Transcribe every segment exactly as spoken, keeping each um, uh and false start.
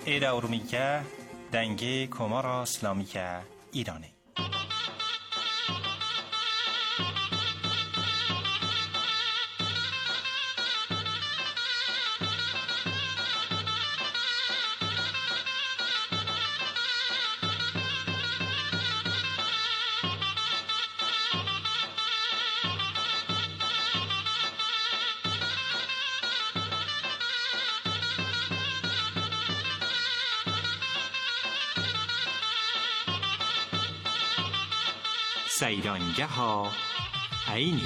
ایرا ارومیکه دنگه کمارا اسلامیکه ایرانی. سیرانگه ها عینی.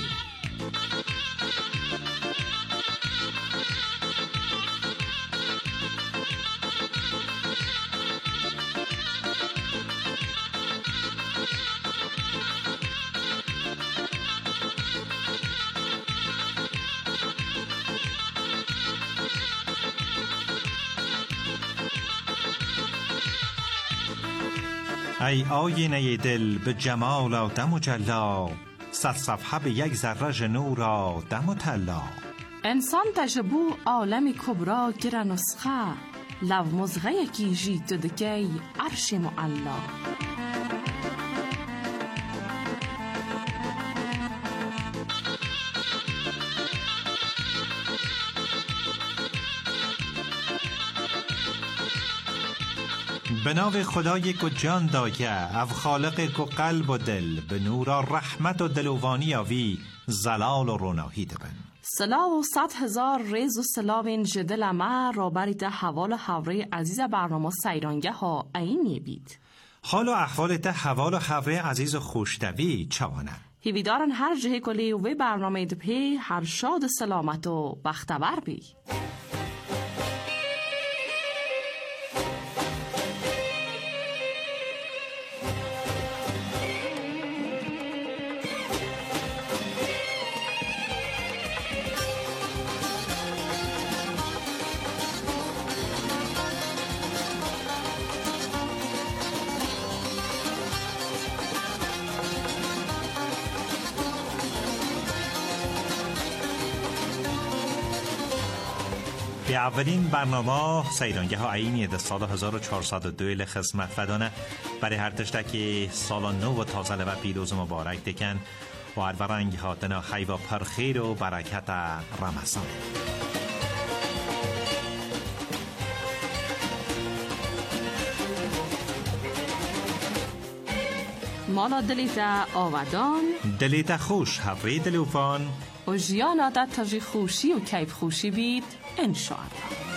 ای آینه دل به جمال آدم و جلا، صد صفحه به یک ذره نور آدم و طلا. انسان تجبو عالم کبرا گره نسخه، لو مزغه یکی جید ددکی عرش معلا. به نام خدای کو جان دایه، او خالق کو قلب و دل، به نورا رحمت و دلوانی آوی زلال و روناهی دبن. سلا و صد هزار ریز و سلاوین جدل ما را برید حوال حوره عزیز برنامه سیرانگه ها عینی بید. حال و احوال ده حوال و حوره عزیز و خوشتوی چوانه. هیویدارن هر جهه کلی و برنامه دپی هر شاد سلامت و بختور بی. به اولین برنامه سیرانگه ها عینی ده سال هزار و چهارصد و دو لخدمت فدانه برای هر تشتکی سال نو و تازه و پیروز مبارک دکن و هر ورنگ هاتنا خیو پرخیر و برکت رمضان. مالا دلیتا آودان دلیتا خوش هفری دلوفان و جیانا دا تجی خوشی و کیف خوشی بید انشاءالله.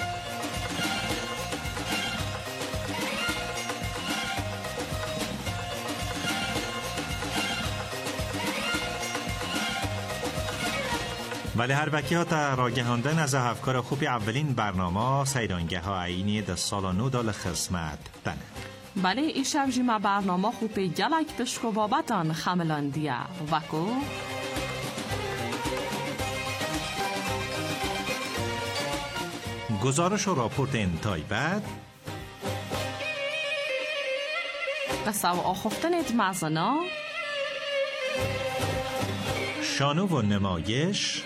ولی هر وکی ها تا راگهاندن از افکار خوبی اولین برنامه سیرانگه ها عینی ده سال نو دال خدمت دنه. بله ای شب جیما برنامه خوبی گلک بشکو بابتان خملان دیا وکو گزارش و راپورت انتای بعد قصه و آخفتنت مزنا شانو و نمایش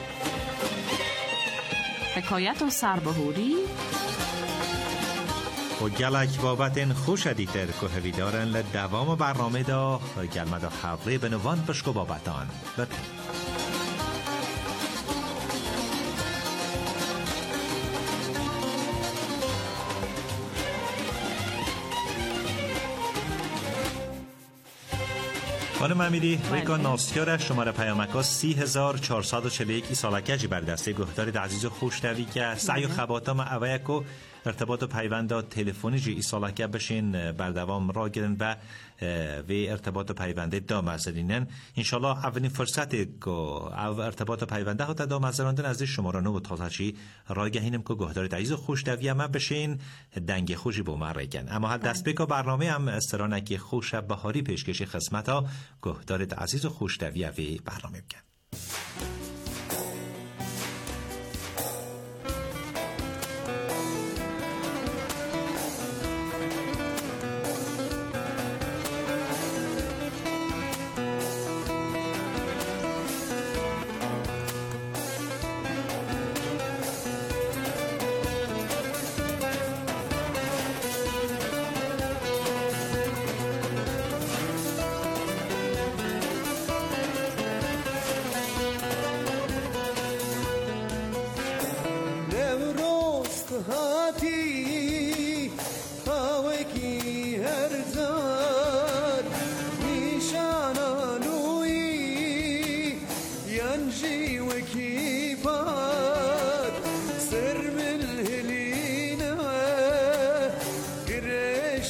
حکایت و سربهوری و گلک بابتن خوش دیتر که هویدارن لدوام برنامه دا گلمه دا خبری بنوان بشکو بابتان بپن. خانم امیری ریکا ناستیاره شماره پیامکا سی هزار چهارصد و چهل و یک ای سالکه جی بر دسته گهدارید عزیز و خوشتوی که سعی و خباتا ما اویکو ارتباط و پیوند تلفنی جی ای سالکه بشین بردوام را گرن و و ارتباط و پیوند دام ازدینن انشالله اولین فرصت که ارتباط و پیونده ها تا دام ازدراندن از شماره نو و تازه چی را گهینم که گهدارید عزیز و خوشتوی ما بشین دنگ خوشی با من ریگن. اما هر دست بکا برنامه هم استرانکی خوش بهاری پیشکشی خدمت ها گهدارید عزیز و خوشتوی و برنامه بکن.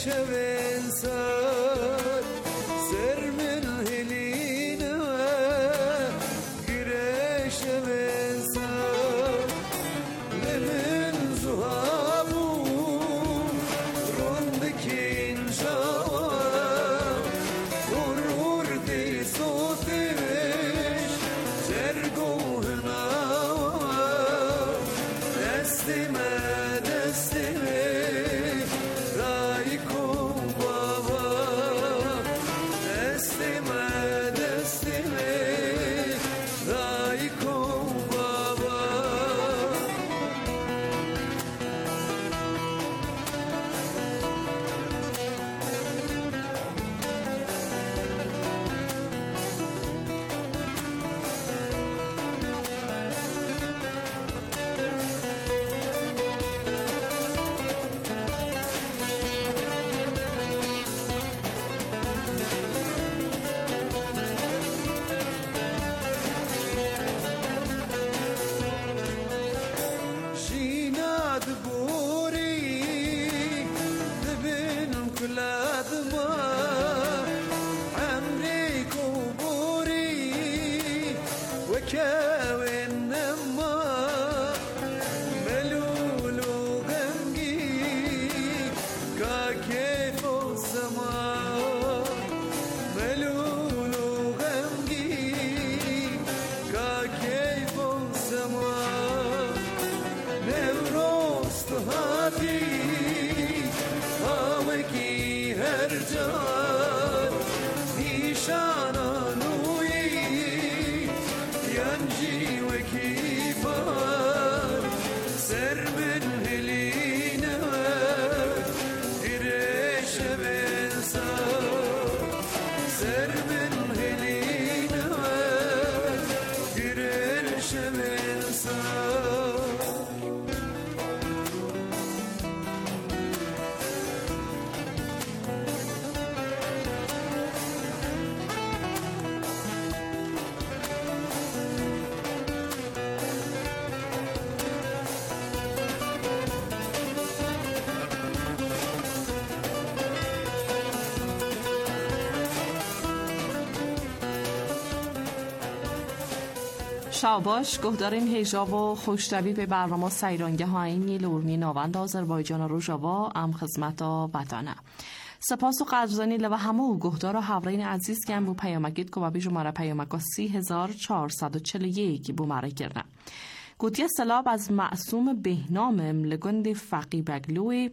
شاباش گهدارین هیجاب و خوشتوی به برنامه سیرانگه هاینی لورمی ناوند آذربایجان روژاوا ام خدمت وطنه. سپاس و قدردانی لبه همه گهدار و حورین عزیز که هم بو پیامکید که بابی جمعه پیامکا سی هزار چهارصد و چل و یک بو مره کرده. گوتی سلاب از معصوم بهنامم لگند فقی بگلوی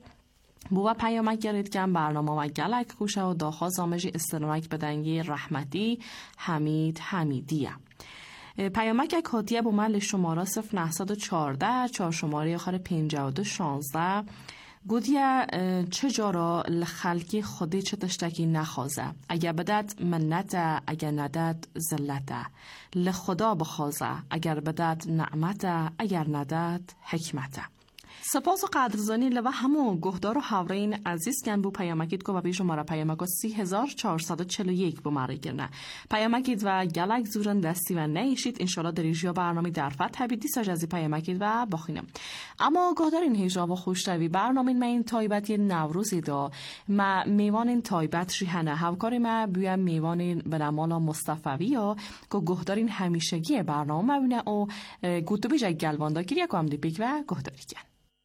بو پیامک گرید که برنامه و گلک کوشه و داخواز آمجی استرمک بدنگی رحمتی حمید حمیدیه. پیامک کاتیه با مل شماره صفر نهصد و چهارده چهار شماره آخر پنجاه و دو شانزده گودیه چه جارا لخلکی خودی چه تشتکی نخوازه اگر بدت منته اگر ندت زلته لخدا بخوازه اگر بدت نعمته اگر ندت حکمته. سپاس و قدردانی لبه همو گهدار و حورین عزیز کن بو پیامکید که بابی شماره پیامکا سی هزار چهارصد و چل و یک بو مره گرنه. پیامکید و گلک زورن دستی و نیشید انشالله در ایجیا برنامه در فتح بیدی ساجازی پیامکید و باخینم. اما گهدار این هیجاب و خوشتوی برنامه ما این تایبتی نوروزی دا ما میوان این تایبت ریحنه هاوکار ما بیام میوان بنامالا مصطفوی یا که گهدار این همیشگی برنامه مبینه و گوتو بیجا گلواندا گیری که هم دی بیگ و گهداری کن.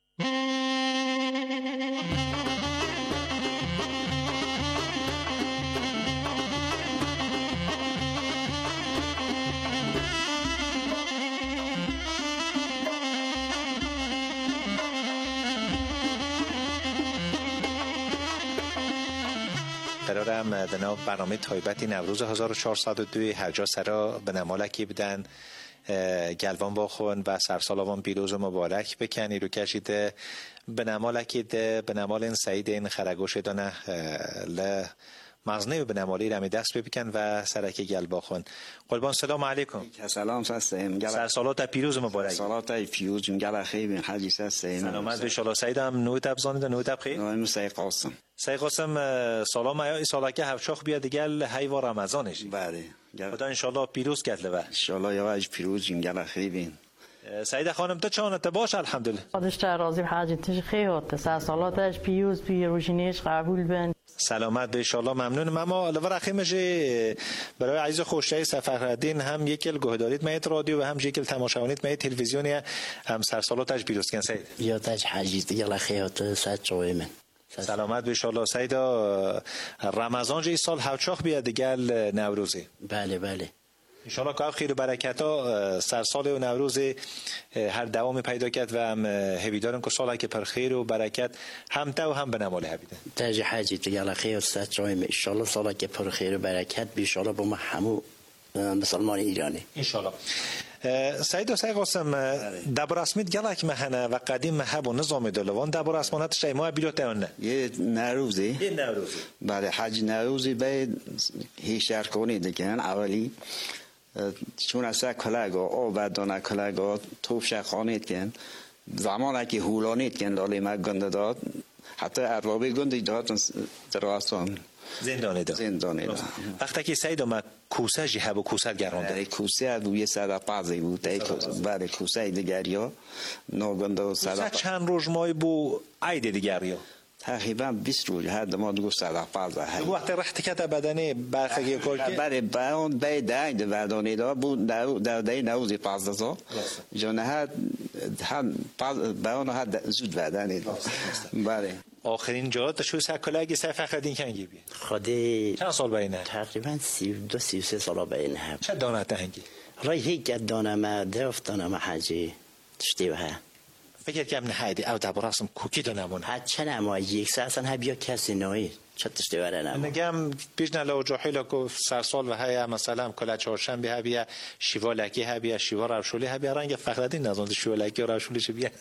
قرارم دنا برنامه تایبتی نوروز هزار و چهارصد و دو هر جا سرا به نمالکی بدن گلوان باخون و سرسالاوان پیروز مبارک بکنی رو کشیده به نمالکی ده به نمال این سعید این خرگوش دانه ل مغزنه و به نمالی رمی دست بکن و سرکی گل باخون. قربان سلام علیکم. سلام سستیم. سرسالات پیروز مبارک. سرسالات پیروز گل خیلی حاجی سستیم. سلامت به شالا سعیدم نویت ابزانید نویت بخیر. نویم سعی قاسم. سعی قاسم سلام ای سالکه هفشاخ بیاد گل هیوا رمضانش. بله. خدا ان شاء الله پیروز کتله و. ان شاء الله یواش پیروز گل خیلی. سعید خانم تو چانت باش الحمدلله. خودش راضی حاجی تش خیات سه سالاتش پیوز پی روشینیش قبول بن. سلامت به ان شاء الله. ممنونم. اما لور اخیمش برای عزیز خوشتای سفرالدین هم یکل گهداریت میت رادیو و هم یکل تماشاونیت میت تلویزیونی هم سر سالاتش پیروز کن سعید. یا تاج حاجی دیگه لخیات صد جوی من. سلامت به ان شاء الله. سعید رمضان جی سال هوچاخ بیاد دیگه نوروزی. بله بله. ان شاء الله که خیر و برکت ها سر سال و نوروز هر دوام پیدا کرد و هم هویدارم که سالی که پر خیر و برکت هم تو هم به نمال هویده. تاج حاجی دیگه لخیر صد جوی من. ان شاء الله سالی که پر خیر و برکت به ان شاء الله با ما همو مسلمان ایرانی. ان شاء الله. سعید و سعید قاسم دبر اسمید گلک مهنه و قدیم محب و نظام دلوان دبر اسمانت شای ما بیلوت اونه یه نوروزی یه نوروزی بعد حج نوروزی به هیچ کنی دیگه اولی چون از کلاگا او بعد دونه کلاگا توپ شخانیت کن زمانی که هولانیت کن لالی مگنده داد حتی اربابی گندی داد درستان زندانی داد زندانی داد وقتی که سعید ما کوسه جهب و کوسه گرانده کوسه بود صد پازی بود بعد کوسه دیگریا نوگنده و صد چند روز مای بو عید دیگریا تقریبا بیست روز هر ما دو صد پازده هست وقتی رخت کت بدنی برخی کار که برای باون بای داید بدنی دا بود در دای نوزی پازده سال جانه ها هم باون ها زود بدنی بله آخرین جالت شو سکلاگی سفر خدین کنگی بی خودی چند سال باینه تقریبا سی و دو سی و سه سال باینه هم چه دانه تهنگی رای هیچ دانه ما درفت دانه ما حاجی تشتیوه ها فکر کنم نهایدی او دبراسم کوکی دانمون ها چه نما یک ساعتن ها بیا کسی نوی چه تشتیوه را نما نگم پیش نلو جاحیلا کو سر سال و های مثلا کلا چهارشنبه ها بیا شیوا لکی ها بیا شیوا روشولی ها بیا رنگ فخردین نزاند شیوا لکی و روشولی چه بیا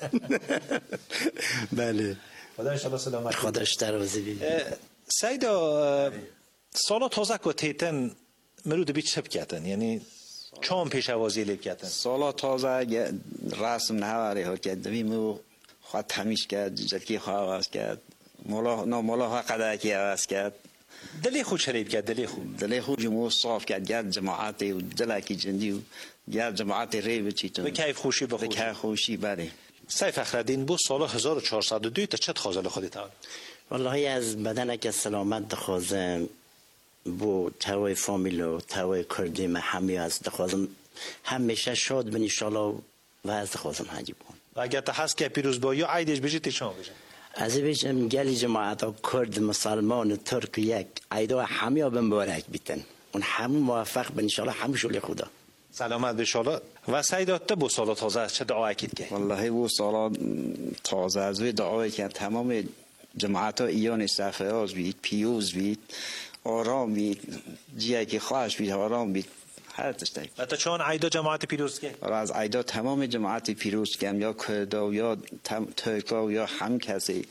بله خدا ان شاء الله سلامت خداش دروازه بی سعیدا سالا تازه کو تیتن مرود بی چپ کردن یعنی چون پیش اوازی لیب کردن سالا تازه رسم نهاری ها کرد میمو خواهد تمیش کرد جلکی خواه عوض کرد مولا نه مولا ها قدرکی عوض کرد دلی خود شریب کرد دلی خود دلی خود جمعو صاف کرد گرد جماعتی و دلکی جندی و گرد جماعتی ریب چیتون به کیف خوشی به کیف خوشی بله سعید فخرالدین بو سال هزار و چهارصد و دو تا چت خازل خودت آن والله از بدن که سلامت دخوازم بو توی فامیل و توی کردی ما همی از دخوازم همیشه شاد بن ان شاء الله و از دخوازم حاجی بون و اگر تا هست که پیروز با یا عیدش بجی تشان بجی از بیشم گلی جماعت کرد مسلمان ترک یک عیدو همی مبارک بیتن اون هم موفق بن ان شاء الله هم شول خدا سلامت به شالا و سعیدات بو سال تازه است چه دعا اکید که والله بو سال تازه از وی دعای که تمام جماعت ها ایان صفحاز بید پیوز بید آرام بید جیه که خواهش بید آرام بید هر تشتک و تا چون عیدا جماعت پیروز که از عیدا تمام جماعت پیروز کم یا کردا یا ترکا یا هم کسی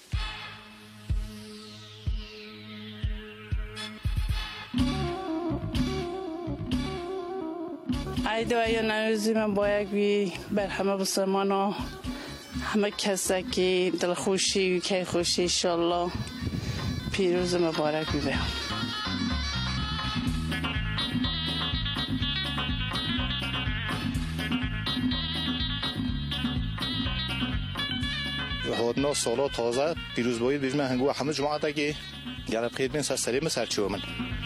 عیدا یا نوروزی من باید بی بر همه مسلمان ها همه کسی که دل خوشی و که خوشی انشالله پیروز مبارک بی به هادنا سالا تازه پیروز باید بیش من هنگو همه جماعت که گرب خیر بین سر سریم سرچیو من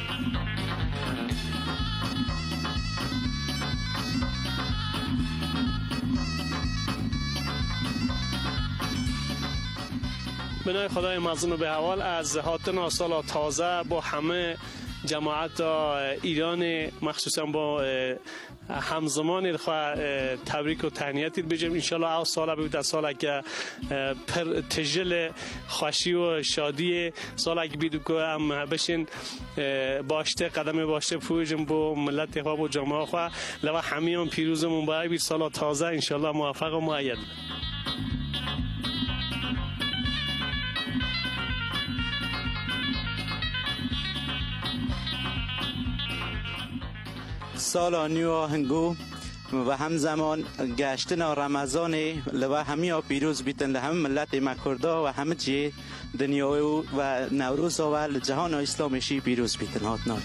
بنای خدای مظنون به حوال از هاتنا سال تازه با همه جماعت ایران مخصوصا با همزمان خواهد تبریک و تهنیتی بجم انشالله او ساله بود ساله که پر تجل خوشی و شادی ساله که بیدو که هم بشین باشته قدم باشته پویجم با ملت خواه و جامعه خواه لوا همیان پیروزمون باید بید ساله تازه انشالله موفق و معید سال نیو هنگو و همزمان گشتن رمضان لوا همه پیروز بیتن له هم ملت مکردا و همه چی دنیا و نوروز و جهان اسلامی شی پیروز بیتن هاتنا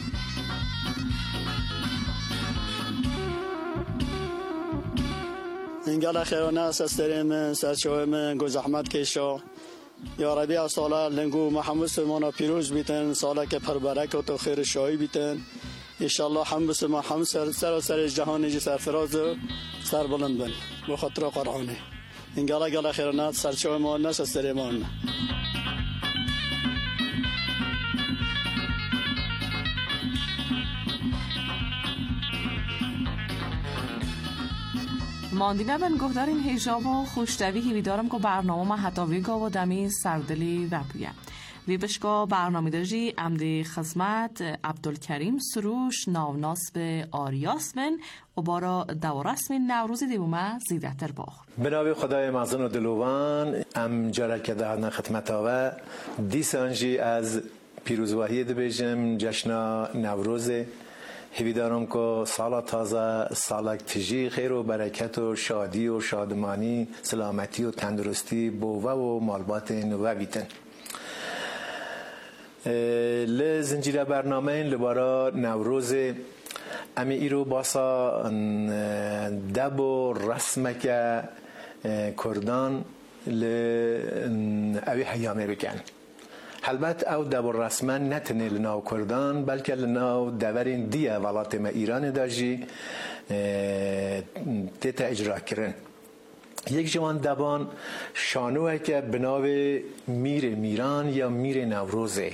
انگل خیرانه است استریم سرچوه من گو زحمت کشا یا ربی ساله لنگو محمد سلمان پیروز بیتن ساله که پربرک و تو خیر شایی بیتن انشالله هم بسما هم سر سر سر جهان جی سرفراز سر بلند بن به خاطر قرآنه انگل گل خیرانه سرچوه ما نس استریم ماندینه بن گفتار این هیجاب و خوشتوی هیوی دارم که برنامه ما حتاوی گا و دمی سردلی و بویه وی بشکا برنامه داجی امدی خدمت عبدالکریم سروش ناوناس به آریاس من و بارا دورس من نوروزی دیومه زیده تر باخ بنابی خدای مغزن و دلوان ام جاره که دهنا خدمت آوه دیسانجی از پیروزواهی دبیجم جشن نوروز هیوی دارم که سال تازه سال تجی خیر و برکت و شادی و شادمانی سلامتی و تندرستی بوه و مالبات نوه بیتن لزنجیره برنامه این لبارا نوروز امی ایرو باسا دب و رسمک کردان اوی حیامه بکن البته او دبر رسما نتنه لناو کردان بلکه لناو دورین دیه ولات ما ایران داجی تیتا اجرا کرن یک جوان دبان شانوه که بناو میر میران یا میر نوروزه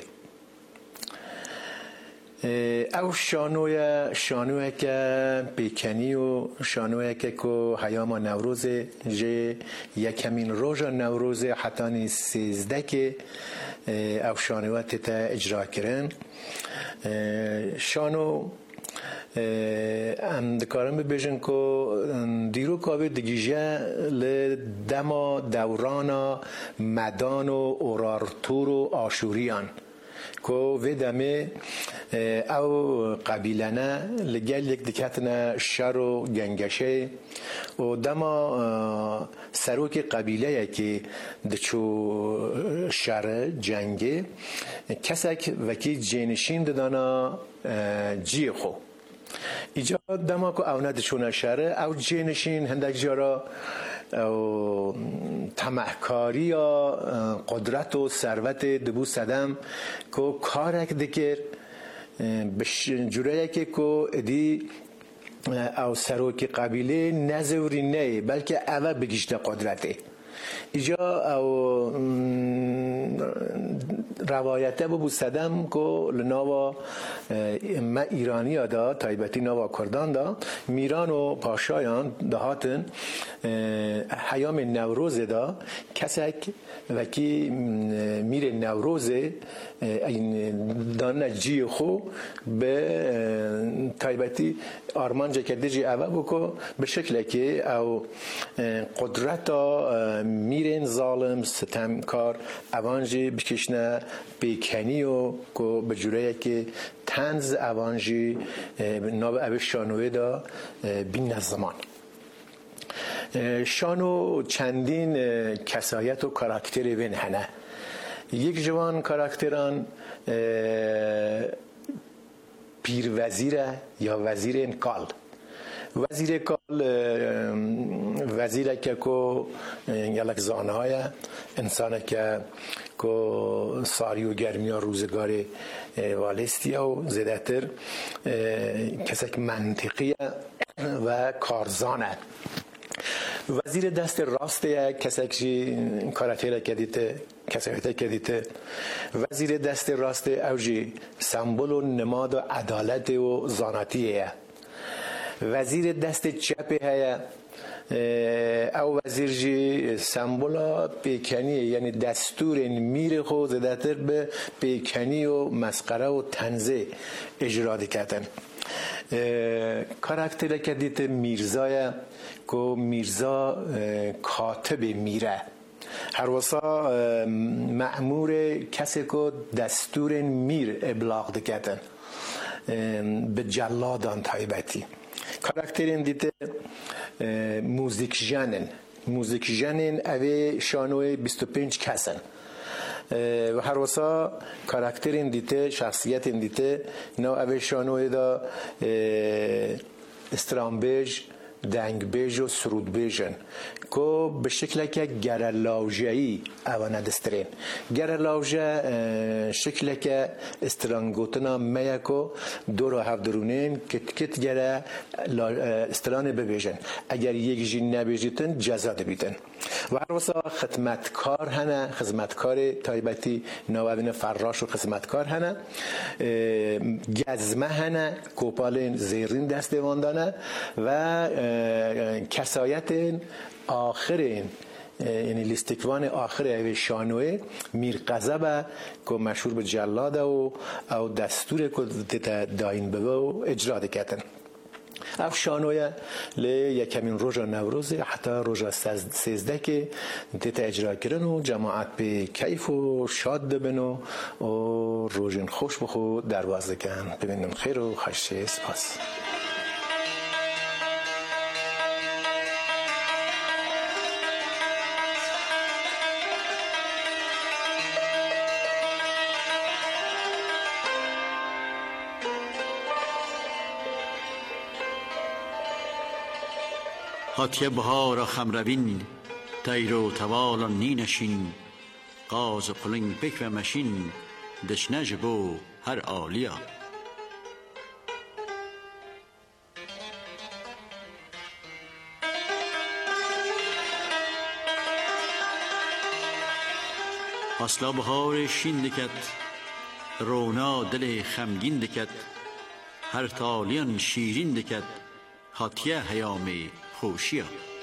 او شانوه شانوه که بیکنی و شانوه که که حیام نوروزه جه یکمین روژ نوروزه حتی سیزده که او شانوه تیتا اجرا کرن شانو ام دکارم ببیجن که دیرو کابه دگیجه لدما دورانا مدان و اورارتور و آشوریان که ویدمه او قبیلانه لگل یک دکتنا شر و گنگشه و دما سروک قبیله که دچو شر جنگه کسک وکی جنشین ددانا جی خو ایجا دما که او ندچونه شره او جنشین هندک جارا او تمحکاری یا قدرت و ثروت دبو صدم که کارک دکر بش جوره که که ادی او سروک قبیله نزوری نه بلکه اوه بگیشت قدرته ایجا او روایته بو صدم که لناوا ما ایرانی ها دا تایبتی ناوا کردان دا میران و پاشایان دهاتن حیام نوروز دا کسک وکی میر نوروز این دانه جی خو به تایبتی آرمان جکده جی اوه بکو به شکل که او قدرت میرین ظالم ستمکار اوانجی بکشنه بیکنی و که بجوره که تنز اوانجی ناب اوه شانوه دا بین زمان شانو چندین کسایت و کاراکتری وین هنه یک جوان کاراکتران پیر وزیره یا وزیر کال وزیر کال وزیره که که یلک زانه های انسانه که که ساری و گرمی ها روزگار والستی و زیده تر کسک منطقی و کارزانه وزیر دست راسته کسک جی کاراتیره کدیته کسایته کدیته وزیر دست راسته اوجی سمبل و نماد و عدالت و زاناتیه وزیر دست چپه هیا او وزیر جی سمبولا پیکنیه یعنی دستور میر خود زدتر به پیکنی و مسخره و تنزه اجرا کردن کاراکتر که دیت میرزای که میرزا کاتب میره هر واسا مأمور کسی که دستور میر ابلاغ دکتن به جلادان تایبتی کاراکترین دیت موزیک جنن موزیک جنن اوه شانوی بیست و پنج کسن و هر واسا کاراکترین دیته شخصیت دیته نو اوه شانوی دا استرامبیج دنگ بیج و سرود بیجن که به شکل که گرلاوجهی اوانه دسترین گرلاوجه شکل که استرانگوتنا میکو دو رو هفت درونین کت کت گره استرانه ببیجن اگر یک جین نبیجیتن جزا دبیتن و هر واسه خدمتکار هنه خدمتکار تایبتی نوابین فراش و خدمتکار هنه گزمه هنه کوپالین زیرین دست دیواندانه و کسایت آخرین یعنی لیستکوان آخر اوی شانوه میر قذبه که مشهور به جلاده و او دستور که دیتا داین بگه و اجرا دکتن اف شانوه لی یکمین روژا نوروزی حتی روژا سیزده که دیتا اجرا کرن و جماعت به کیف و شاد دبن و روژن خوش بخو درواز دکن ببینم خیر و خوشه سپاس هاتیه بهار خمروین تیرو توالان نی نشین قاز قلنگ بک و مشین دشنج بو هر آلیا اصلا بهار شین دکت رونا دل خمگین دکت هر تالیان شیرین دکت هاتیه هیامی خوشیا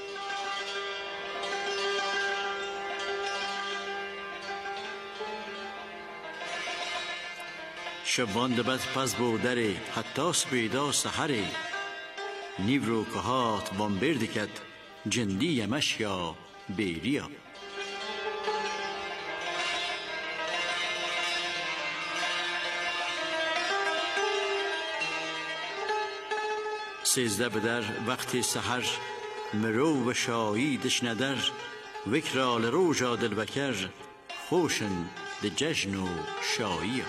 شبان دبت پس بودره حتی سپیدا سحره نیورو کهات بامبر دکت جندی یمشیا بیریا سیزده بدر وقتی سحر مرو و شایی دش ندر وکرال روژا دل بکر خوشن ده ججن و شایی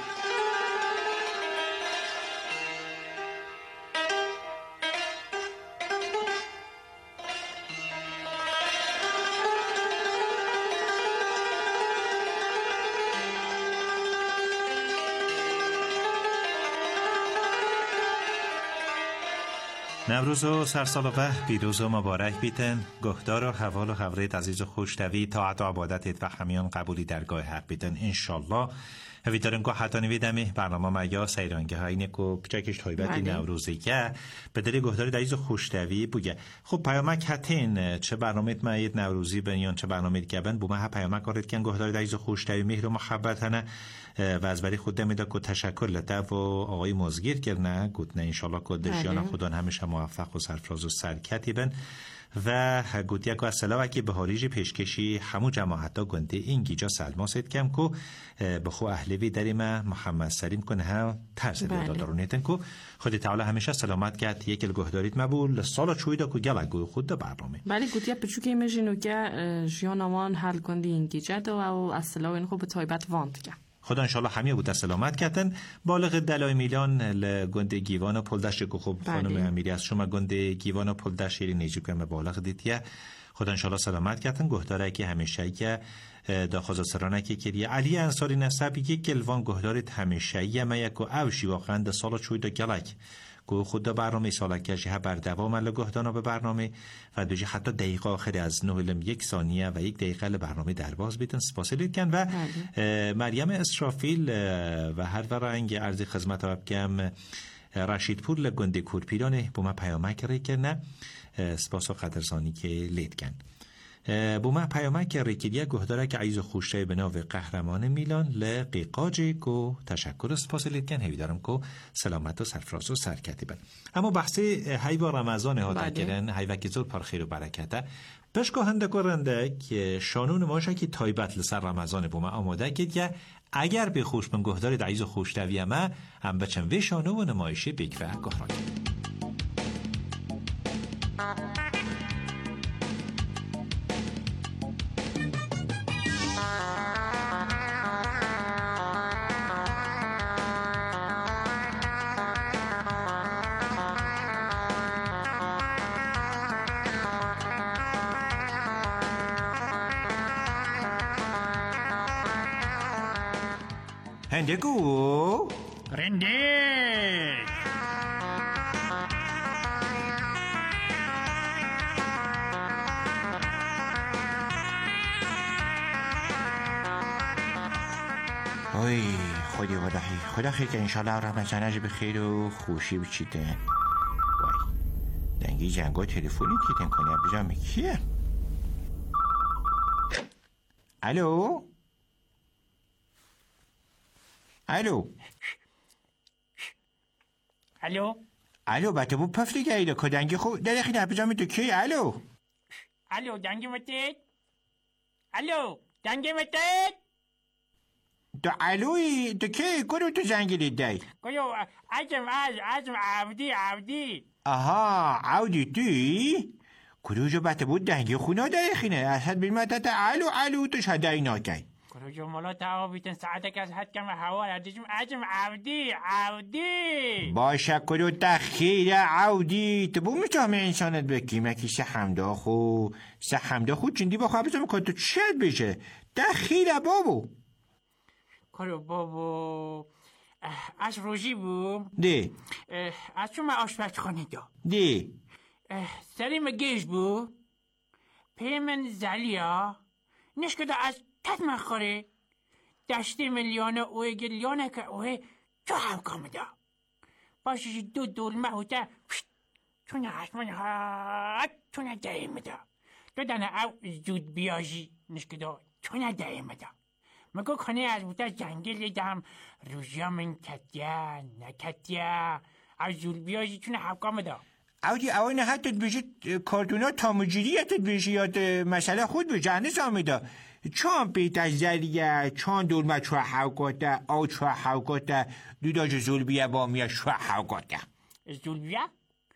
نوروز و سرسالوه پیروز و مبارک بیتن گهدار و حوال و حورید عزیز و خوشتوی طاعت و عبادت و همیان قبولی درگاه حق بیتن انشالله هویدارن که حتی نویدمی برنامه میا سیرانگه های نیکو کچکش تایبتی نوروزی که به دلی گهدار عزیز و خوشتوی بوگه خب پیامک هتین چه برنامه مایید نوروزی بنیان چه برنامه دیگه بن بومه ها پیامک آرد کن گهدار عزیز و خوشتوی مهر و محبت هنه و از بری خود دمیده که تشکر لطف و آقای مزگیر کرنه گوتنه انشالله که دشیان خودان همیشه موفق و سرفراز و سرکتی بن و گوتیا که اصلا که به هاریج پیشکشی همو جماعتا گنده این گیجا سلما سید کم که به خو اهلوی دریم محمد سلیم کنه ها ترس بیدا دارونیتن که خودی تعالی همیشه سلامت کرد یک الگهدارید مبول سالا چویدا که گلک گوی خود دا برنامه بله گوتیا پچو که ایمجینو که جیانوان حل کنده این گیجا دا و اصلا این خو به تایبت واند کم خدا انشالله همه بود سلامت کردن بالغ دلای میلان لگنده گیوان و پلدش که خوب خانم امیری از شما گنده گیوان و پلدش یری نیجیب که بالغ دیتیه خدا انشالله سلامت کردن گهداره که همیشه که داخوز سرانه که کریه علی انصاری نسبی که گلوان گهدارت همیشه یه میک و اوشی واقعا ده سالا چوی ده گلک که خود برنامه سالکشی ها بر دوام لگهدانا به برنامه و دوجه حتی دقیقه آخری از نهلم یک ثانیه و یک دقیقه برنامه درباز بیتن سپاسلید کن و مریم اسرافیل و هر ورنگ عرضی خدمت ها بگم رشیدپور لگنده کورپیرانه بومه پیامک ری کنه سپاس و قدرزانی که لید کن بومه پیامک ریکیدیه گهداره که عیز خوشه به ناو قهرمان میلان لقیقاجی که تشکر سپاس لید کن هیوی دارم که سلامت و سرفراز و سرکتی بن اما بحثی هیوا رمضان ها دکرن هیوا که زور پر خیر و برکته بشگاه هنده کرنده که شانون ماشه که تایبت لسر رمضان بومه آماده کد که اگر به خوش من گهدار عیز خوشتوی ما هم بچن وی شانو و نمایشی بیگ و گهران هندگو رنده اوی خودی خدا خیلی خدا خیلی که انشالله رمضانش به خیر و خوشی بچیدن. وای دنگی جنگا تلفنی که تن کنی بجام کیه؟ الو الو الو الو بته بو پفتی گایده که دنگی خو در اخی در بجام تو کی؟ الو الو دنگی متید الو دنگی متید تو الوی تو کی کدو تو زنگی لیدی؟ کدو عجم از عجم عبدی عبدی آها عودی توی؟ کدو جو بته بود دنگی خونا در اخینه اصلا بیمت تا الو الو تو شده ناکی کدو جو ملا تا بیتن ساعتک از حد کم حوال عجم عجم عبدی عبدی باشه کدو تخیر عودی تو بو میتوامه انسانت بکیمه که سه حمدا خو سه حمدا خو چندی با خواه بزنم که تو چد بشه تخیر بابو کارو بابا از روژی بو دی از چون من آشپزخانه دا دی سلیم گیش بو پیمن زلیا نشکده از تد مخوره دشتی میلیانه اوه گلیانه که اوه چو هم کامده باشش دو دولمه هوته چونه حشمانه ها چونه دایمه دا دو دانه او زود بیاجی نشکده چونه دایمه دا مگو کنه از بوده جنگل دم روژیا من کتیا نکتیا از زول بیاجی چونه حکامه دا اودی اوان حتی بیشه کارتونا تاموجیریتت بیشه یاد مسئله خود به جهنس آمیده چون پیت از زریه چون دولمه چوه حوکاته او چوه حوکاته دوداج زول بیا با میاد چوه حوکاته زول بیا؟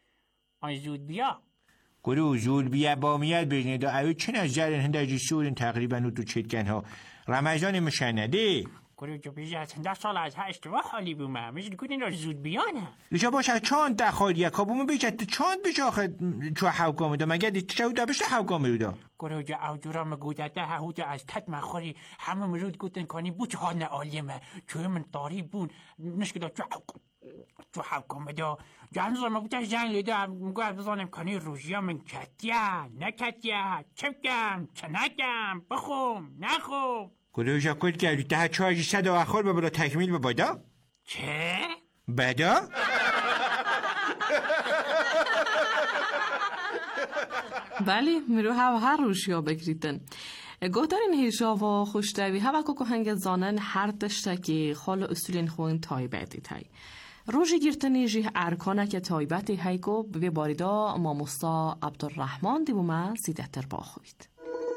آن زول بیا؟ گروه زول بیا با میاد بینه دا اوی چون از زرین هنده جی سورین تقریبا و دو چتکن ها رمضان مشنده گروه جو بیشه از هنده سال از ها اشتباه حالی بومه میشه کنین را زود بیانه لیشا باشه چاند دخواریه که بومه بیشه چاند بشه آخه چوه حوکامه دا مگه دی چه دا بشه حوکامه دا گروه جو اوجورا مگودته ههوده از تد مخوری همه مرود گوتن کنی بوچ ها نعالیمه چوه من طاری بون نشکده چوه حوکامه چوه حوکامه دا جانوز ما بوده جنگ لیده مگو از بزانم کنی روژیا من کتیا نکتیا چه بکم چه نکم بخوم نخوم گروه جا کد کردی ده چهارجی صد و اخور ببرا تکمیل به بادا؟ چه؟ بدا؟ بله میرو هوا هر روشیا بگریدن گوتارین هیجا و خوشتوی هوا که هنگ زانن هر دشتکی خال اصولین خوین تایبتی تای روژی گیرتنی جیه ارکانه که تایبتی هایگو به باریدا ماموستا عبدالرحمن دیبومه سیده تر باخوید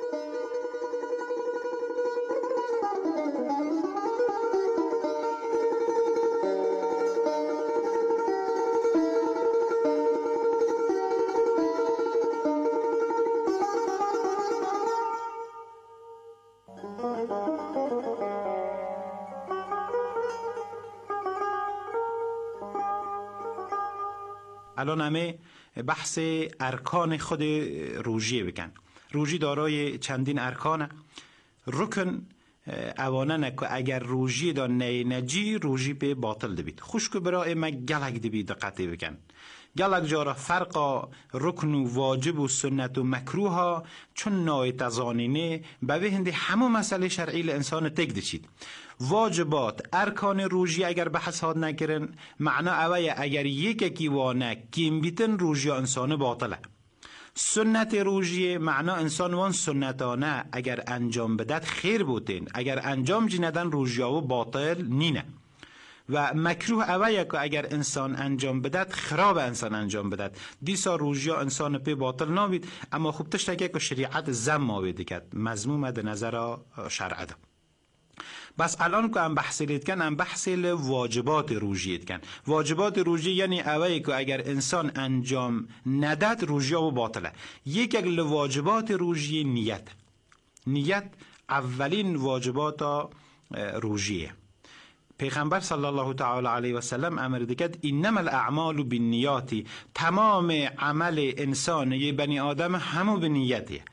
الان همه بحث ارکان خود روژیه بکن. روژی دارای چندین ارکانه. رکن اوانه که اگر روژی دا نی نجی روژی به باطل دبید. خوشکو برای ما گلک دبید دقتی بکن. گلک جارا فرق رکن و واجب و سنت و مکروه ها چون نای تزانینه به هنده همه مسئله شرعی لانسان تک دچید. واجبات ارکان روژی اگر بحث هاد نکرن معنا اوه اگر یک اکی وانه کیم بیتن روژی انسان باطله. سنت روژی معنا انسان وان سنتانه اگر انجام بدد خیر بودن اگر انجام جندن روژی و باطل نینه. و مکروه اوه که اگر انسان انجام بدد خراب انسان انجام بدد دیسا روژی انسان پی باطل نابید اما خوب تشتکه که شریعت زم آویده کد مضموم ده نظر شرع ده. بس الان که هم بحث لید کن هم بحث واجبات روژیت کن. واجبات روژی یعنی اوهی که اگر انسان انجام ندد روژی و باطله. یک اگل واجبات روژی نیت نیت اولین واجبات روژیه. پیغمبر صلی الله تعالی علیه و سلم امر دکد انما الاعمال بالنیات تمام عمل انسان یه بنی آدم همو به نیتیه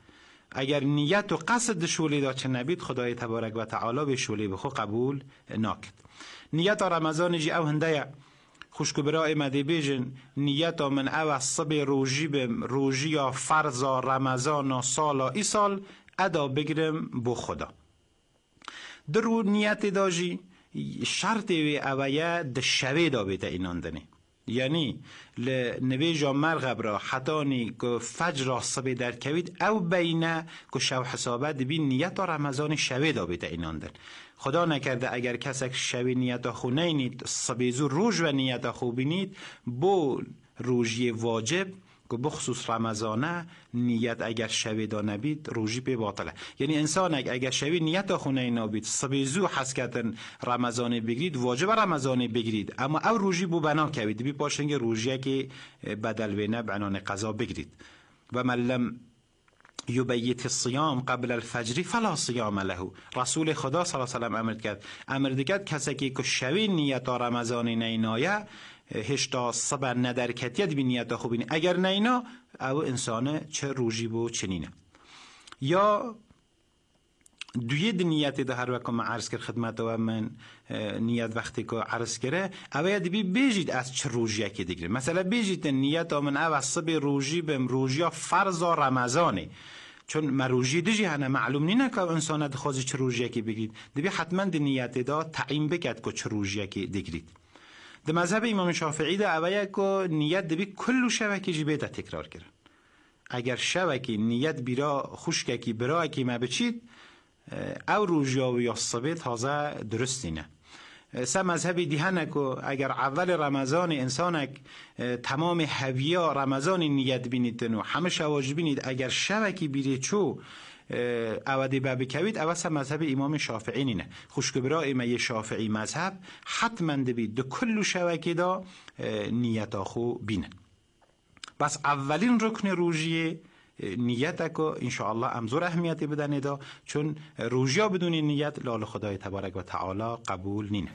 اگر نیت و قصد شولی دا چه نبید خدای تبارک و تعالی به شولی بخو قبول ناکد. نیت رمضان جی او هنده خوشکو برای مده بیجن نیت من او صب روژی بم روژی یا فرض رمضان سالا ای سال ادا بگیرم بو خدا. درو نیت داجی شرط وی اویه ده شوی دا بیتا ایناندنه، یعنی لنبیجا مرغب را حتانی که فجر را صبح در کوید او بینه که شو حسابت بین نیت رمضان شوی دا بیتا ایناندن. خدا نکرده اگر کسک شوی نیت خو نینید صبح زور روژ و نیت خو بینید بو روژی واجب که بخصوص رمضانه نیت اگر شوی دا نبید روژی پی باطله. یعنی انسان اگر شوی نیت خونه نبید صبح زو حسکتن رمضان بگیرید واجب رمضان بگیرید، اما او روژی بو بنا کوید بی پاشنگ روژیه که بدل وینه بعنان قضا بگیرید. و من لم یبیت الصیام قبل الفجر فلا صیام له. رسول خدا صلی الله علیه و سلم امر کرد امر کرد کسی که شوی نیت رمضان نینایه هشتا صبر ندر کتیت بی نیت خوبینی اگر نینا او انسانه چه روژی بو چنینه. یا دوید نیت ده هر وقت ما عرض کرد خدمت و من نیت وقتی که عرض کرده اوید بی بیجید از چه روژیه که دیگره. مثلا بیجید نیت من او صبح روژی بم روژی فرض رمضانه، چون مروژی دیجی هنه معلوم نینه که انسانه ده خوزی چه روژیه که بگیرید دبی حتما ده نیت ده تعیین بکد که چه روژیه که دیگرید. در مذهب امام شافعی ده اوه که نیت دبی کلو شوکی جی بیده تکرار کرن. اگر شوکی نیت بیرا خوشکه کی برا کی ما بچید او روژیا و یا صبح تازه درستینه. سه مذهبی دیهنه که اگر اول رمضان انسانک تمام هویا رمضان نیت بینید و همه شواج بینید اگر شوکی بیره چو اوادی بابی کوید اواسه مذهب امام شافعی نینه. خوشکبرا ایمه شافعی مذهب حتما دبید دو کلو شوکی دا نیتا خو بینه. بس اولین رکن روژیه نیت که انشاءالله امزور اهمیتی بدنه دا، چون روژیا بدون نیت لال خدای تبارک و تعالی قبول نینه.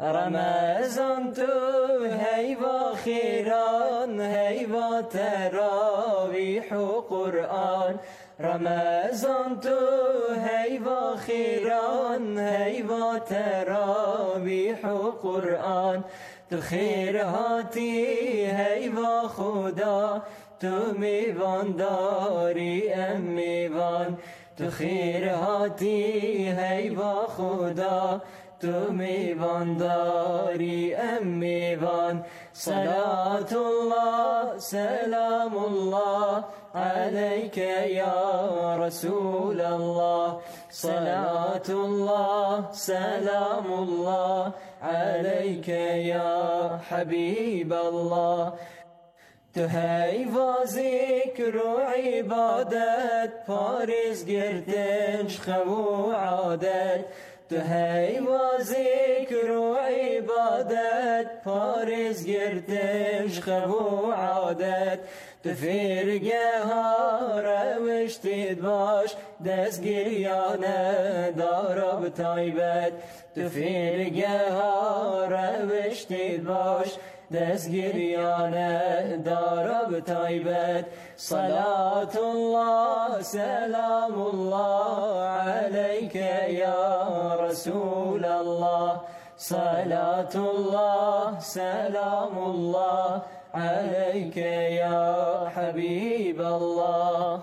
رمضان تو هیوا خیران هیوا تراویح و قرآن، رمضان تو هیوا خیران هیوا تراویح و قرآن، تو خیر هاتی هیوا خدا تو میوان داری ام میوان، تو خیر هاتی هیوا خدا تو میوان داری ام میوان. صلاة الله سلام الله عليك يا رسول الله، صلاة الله سلام الله عليك يا حبيب الله. تو هیوا ذکر و عبادت پارز گردنج خو عادت، تو هیوا ذکر و عبادت پارز گردنج خو عادت، تو فرگه ها روشتید باش دستگیریانه دارب تایبت، تو فرگه ها روشتید باش دستگیریانه دارب تایبت. صلاة الله سلام الله عليك يا رسول الله، صلاة الله سلام الله عليك يا حبيب الله.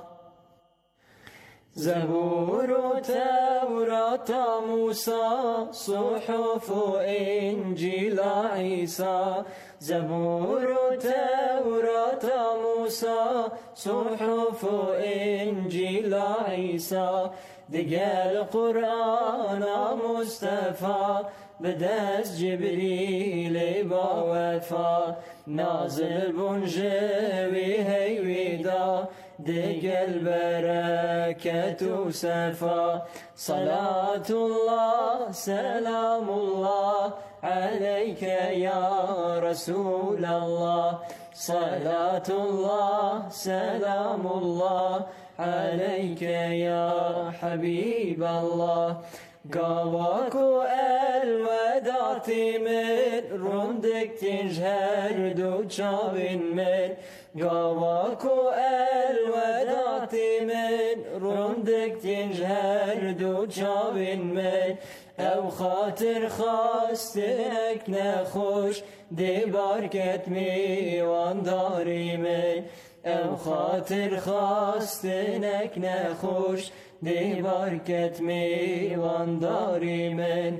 زبور و تورات موسى صحف و انجیل عیسی، زبور و تورات موسى صحف و انجیل عیسی، دیگر قرآن مصطفى به دست جبریل با وفا، نازل بون جوی هیویدا دیگل برکت و صفا. صلاة الله سلام الله عليك يا رسول الله، صلاة الله سلام الله عليك يا حبيب الله. قواك الوداع من رندك تنجهر دو شابين من، قواك الوداع من رندك تنج هر دو چاوین من او خاطر خواستنک نخوش دی بارکت میوان داری من او خاطر خواستنک نخوش دی بارکت میوان داری من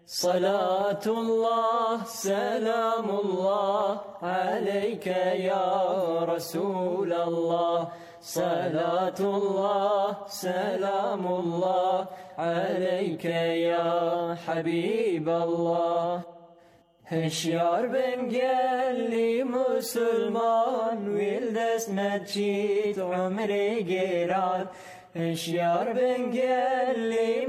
صلاة الله سلام الله عليك يا رسول الله صلاة الله سلام الله عليك يا حبيب الله هشیار بن گلی مسلمان ویل دست نچید عمری گیران هشیار بن گلی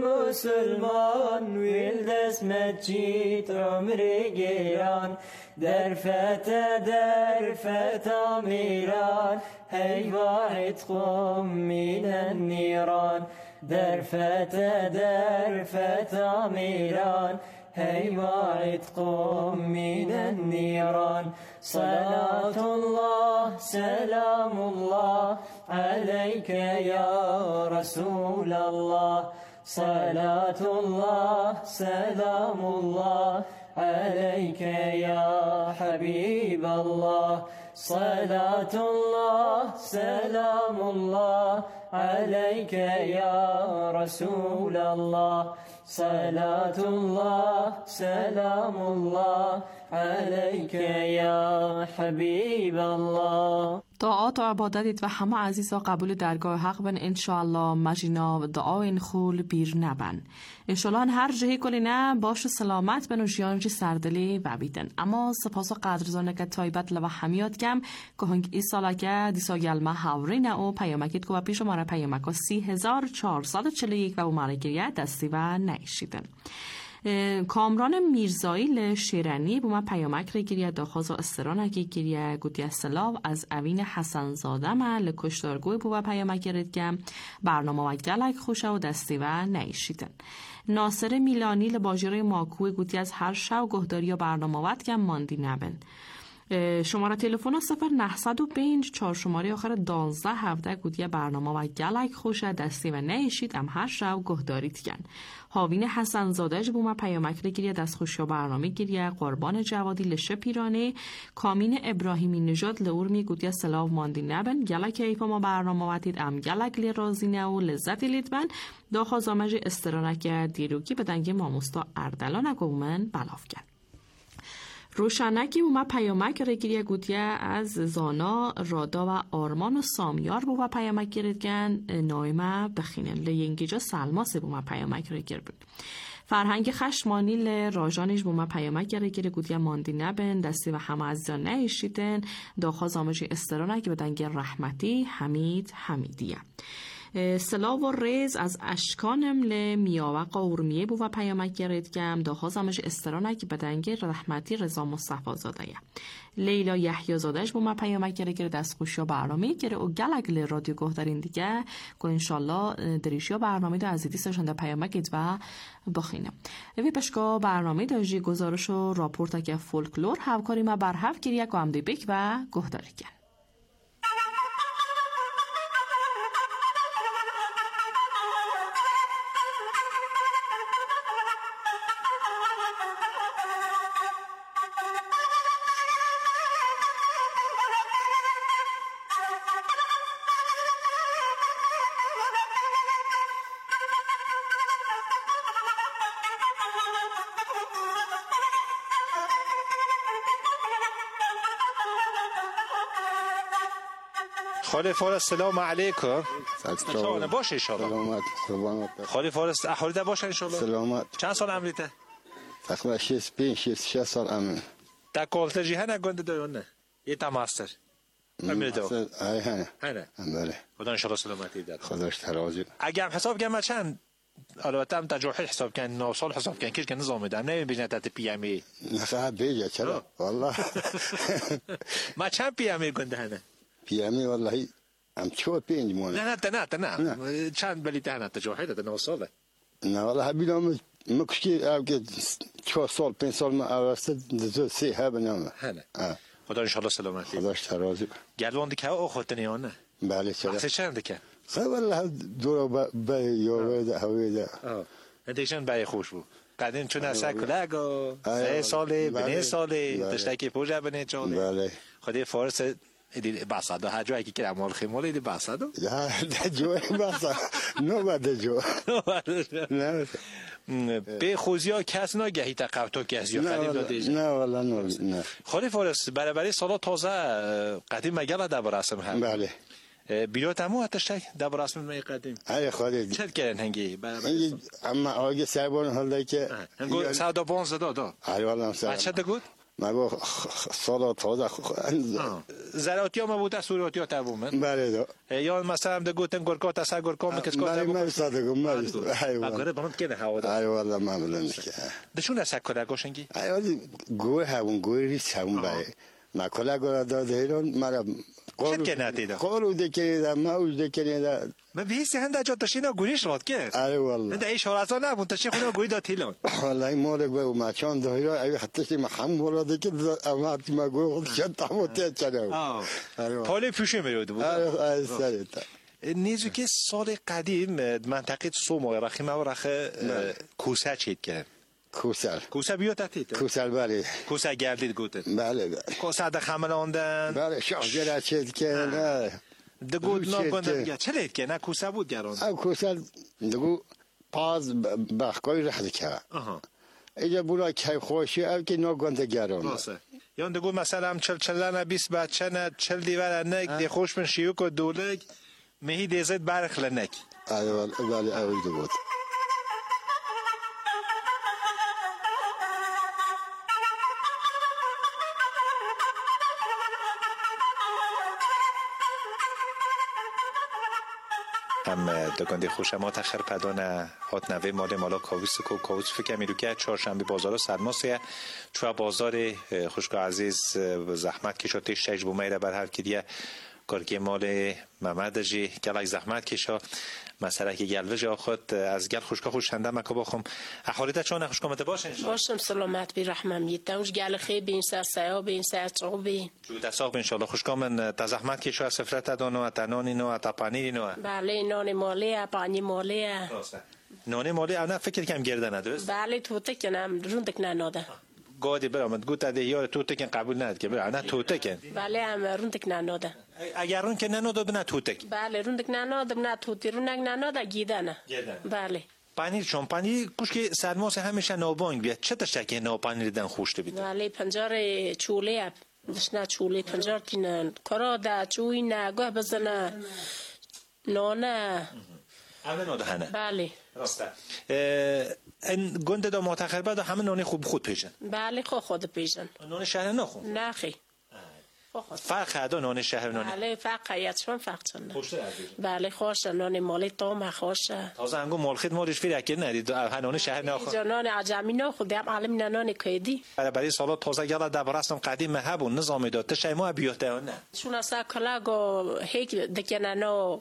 مسلمان ویل دست نچید عمری گیران در فتا در فتا میران هی واحد قم من النيران در فتا در فتا میران هی واحد قم من النيران صلاة الله سلام الله عليك يا رسول الله صلاة الله سلام الله عليك يا حبيب الله صلاة الله سلام الله عليك يا رسول الله صلاة الله سلام الله عليك يا حبيب الله. دعات و عبادتت و همه عزیزا قبول درگاه حق بن انشاءالله مجینا و دعا این خول بیر نبن انشاءالله هر جهی کلی نه باش سلامت بن و جیانجی سردلی ببیدن. اما سپاس و قدرزانه که تایبت لوا همیاد کم که هنگ ای ساله که دیسا گلمه هاوری نه و پیامکت که و پیش ماره پیامک سی هزار چهارصد و چهل و یک و ماره گریه دستی و نیشیدن. کامران میرزایی شیرانی بوما پیامک گریه داخواز و استرانکی گریه گوتی سلاو از اوین حسن زاده ما لکشتارگوی بوما پیامک گریدگم برنامه و گلک خوشه و دستی و نیشیدن. ناصر میلانی لباجره ماکوی گوتی از هر شو گهداری و برنامه وقتگم ماندی نبن. شماره تلفن صفر نهصد و پنج چهار شماره آخر دانزده هفته گوتی برنامه و گلک خوشه دستی و نیشید ام هر شو گهداریت کن. هاوین حسن زادج بوما پیامک گریه دست خوشی و برنامه گریه قربان جوادی لشه پیرانه کامین ابراهیمی نژاد لورمی گوتی سلاو ماندی نبن گلک ایفا ما برنامه واتید ام گلک لی رازینه و لذتی لیدبن داخوا زامج استرانک دیروکی بدنگ ماموستا اردلانک و من بلاف کن. روشنکی بوما پیامک رگیریه گوتیه از زانا رادا و آرمان و سامیار بوما پیامک گیردگن نایمه بخینن لینگیجا سلماس بوما پیامک رگیر بود. فرهنگ خشمانی ل راجانش بوما پیامک رگیر گوتیه ماندی نبن دستی و همه عزیزان نیشیدن داخوا زامجی استرانکی بدنگ رحمتی حمید حمیدیه. سلاو و ریز از اشکانم ل میاوق و ارمیه بو و پیامک گریدگم داخوازمش استرانک بدنگ رحمتی رضا مصطفی زاده لیلا یحیی زادهش بو ما پیامک گرید دست خوشی و برنامه گره و گلک ل رادیو گهدارین دیگه که انشالله دریشی و برنامه دو از دیسشون در پیامکت و بخینم وی پشکا برنامه داجی گزارش و راپورت که فولکلور همکاری ما بر هفت گریه که همدی بک و گهداری کن. خالی فارس سلام علیکم. سلام باشه ان شاء الله. سلامت. خالی فارس احوالی باشه ان شاء الله. سلامت. چند سال عمریته؟ تقریبا شش پنج شش سال عمر. تا کالت جهان گنده دارن نه. یه تا ماستر. عمر دو. ای هنه. هنه. بله. خدا ان شاء الله سلامتی داد. خداش ترازی. اگه حساب کنم چند البته هم تجربه حساب کن نه سال حساب کن کیش کن نظام میدم نه ببینید تا پی ام ای. نه فقط بیجا چرا؟ والله. ما چند پی ام ای گنده هنه؟ پی ام ای والله ام چهار پنج مونه. نه نه نه نه چند بلی تهنه تجربه داده نه ساله. نه والله حبیبم مکشکی اگه چهار سال پنج سال ما اوسط دو سه هبنم. هنه. خدا ان شاء الله سلامتی. خداش ترازی. گلوان دیگه او خودت نیانه. بله چرا؟ اصلا چند دیگه؟ خب والله دور با یا ده هویده دیشان برای خوش بود قدیم چون از کلاگو سه ساله بنه ساله تشتکی پوجا بنه چاله بله خودی فارس ایدی باسادو هجایی که کرد مال خیمال ایدی باسادو ده جو باسا نو بعد جو نه به خوزیا کس نگهی تقاطع کسی خرید دادی نه والله نه خودی فارس برای برای سالا تازه قدیم مگل در براسم هم بله بیرات همو هتشتک در براسم می قدیم ای خودی چه کردن هنگی اما آگه سربان حالا که هنگو سادا پانزده دادا ای والله سر چه دگود ما سالا تازه زراعتی ها ما بود سوریاتی ها تابو من بله دو یا مثلا دگوتن گرکات اثر گرکام کس کار تابو ما صادقم ما ای والله بمت کنه هوا ده ای والله ما بلند که دشون از کلا گوشنگی ای والله گوه همون گوه ریس همون بای ما کلا گورا داده ایران مرا چه کنه دیدا قالو دکنه ما اوج دکنه ما بیسی هنده جا تشینا گوریش راد که ای والله هنده ای شورازا نبون تشی خونه گوری دا تیلون والله مالک به ماچان دایره ای حتی ما هم ولاده که اما ما گو شد تمام تچنه پاله پیشه میرود بود ای سرتا نیزو که سال قدیم منطقه سومو رخیمه و رخه کوسه چید که کوسر کوسه بیو تاتید کوسر بله کوسه گردید گوتن بله بله کوسه د خملاندن بله شاجر چید که نه دگو نگونده دیگه چه لید که نه کوسه بود گران او کوسه دگو پاز بخکای رحل که آها ایجا بولا که خوشی او که نگونده گران راسته یا دگو مثلا هم چل چلانه بیست بچه نه چل دیور نک دی خوش من شیوک و دولک مهی دیزید برخ لنک ایوال بله اوی دو بود هم دکاندی خوشمات خر پدانه هات نوی مال مالا کاویس کو کاویس فکر میرو که چهارشنبه بازار سرماسه چوا بازار خوشگاه عزیز زحمت کشا تشتج بو میره بر هر کدیه کارکی مال محمد جی گلای زحمت کشا مسئله که گلوه جا خود از گل خوشگاه خوشنده مکا بخوم احوالیت چون خوشگاه باشن باشم سلامت بی رحمم یتوش گل خی بین سر سیا بین سر چو بین جو دساق ان شاء الله خوشگاه من تزحمت کشا سفرت دانو اتنانی نو اتپانی نو بله نان مالی پانی مالی نان مالی انا فکر کم گردن درست بله توته کنم روندک نناده گادی برامد گوت ده یار توته کن قبول نداد که برا نه توته کن بله ام روندک نناده اگر رون که نناده بنا توته بله روندک نناده بنا توتی رونک نناده گیدنه بله پنیر چون پنیر کش که سرماس همیشه نابانگ بیاد چه تشکه ناب پنیر دن خوشته بیده بله پنجار چوله دشنا چوله پنجار تینن کرا ده چوی نه گوه بزنه نانه همه ناده هنه بله راسته این گنده دا متأخر بعد همه نان خوب خود پیشن بله خود خود پیشن نان شهر نخون نه خی فرق هدا نان شهر نان بله فرق یتشون فرق چنده خوشتر بله خوشه نان مالی تام خوشه تازه انگو مالخید مالش فیر اکر ندید نان شهر نخون نان عجمی نخون دیم علم نان کیدی برای برای سالات تازه گلا دبرستم قدیم هبون نظامی داد تشای ما بیاته نه شون اسا کلاگو هیچ دکنانو